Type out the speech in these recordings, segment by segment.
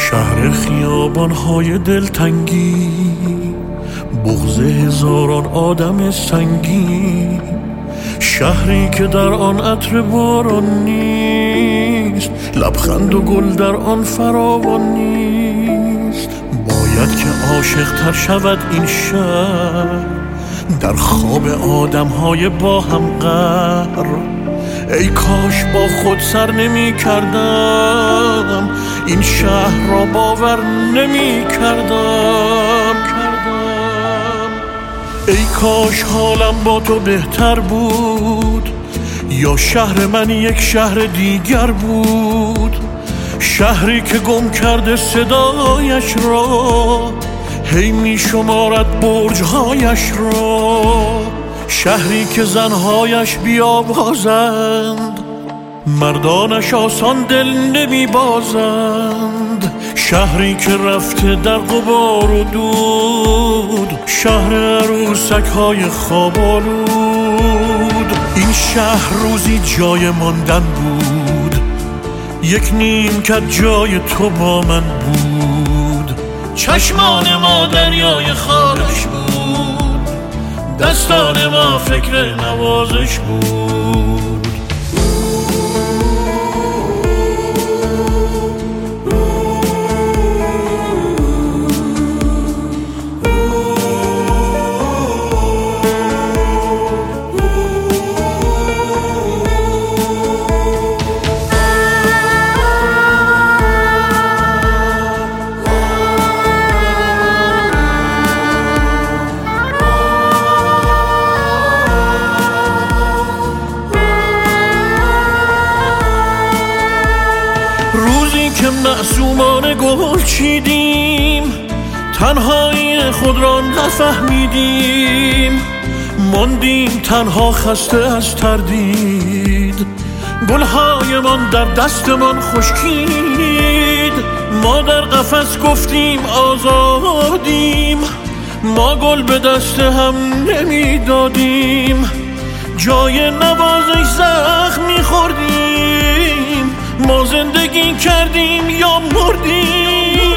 شهر خیابان‌های دلتنگی، بغض هزاران آدم سنگین، شهری که در آن عطر باران نیست، لبخند و گل در آن فراوان نیست. باید که عاشق تر شود این شهر در خواب آدم‌های با هم قهر. ای کاش با خود سر نمی کردم، این شهر را باور نمی کردم. ای کاش حالم با تو بهتر بود، یا شهر من یک شهر دیگر بود. شهری که گم کرده صدایش را، هی می شمارد برج‌هایش را. شهری که زنهایش بیابازند، مردانش آسان دل نمی بازند. شهری که رفته در غبار و دود، شهر عروسک‌های خواب آلود. این شهر روزی جای ماندن بود، یک نیمکت جای تو با من بود. چشمان ما دریای خارش بود، دستان ما فکر نوازش بود. روزی که معصومانه گل چیدیم، تنهایی خود را نفهمیدیم. ماندیم تنها خسته از تردید، گلهای من در دستمان خشکید. ما در قفس گفتیم آزادیم، ما گل به دست هم نمیدادیم. جای نوازش زخم میخوردیم، ما زندگی کردیم یا مردیم.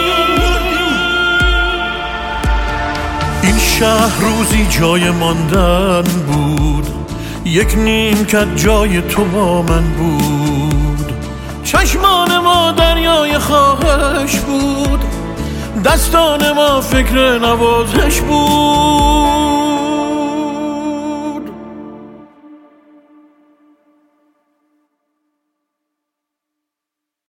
این شهر روزی جای ماندن بود، یک نیمکت جای تو با من بود. چشمان ما دریای خواهش بود، دستان ما فکر نوازش بود.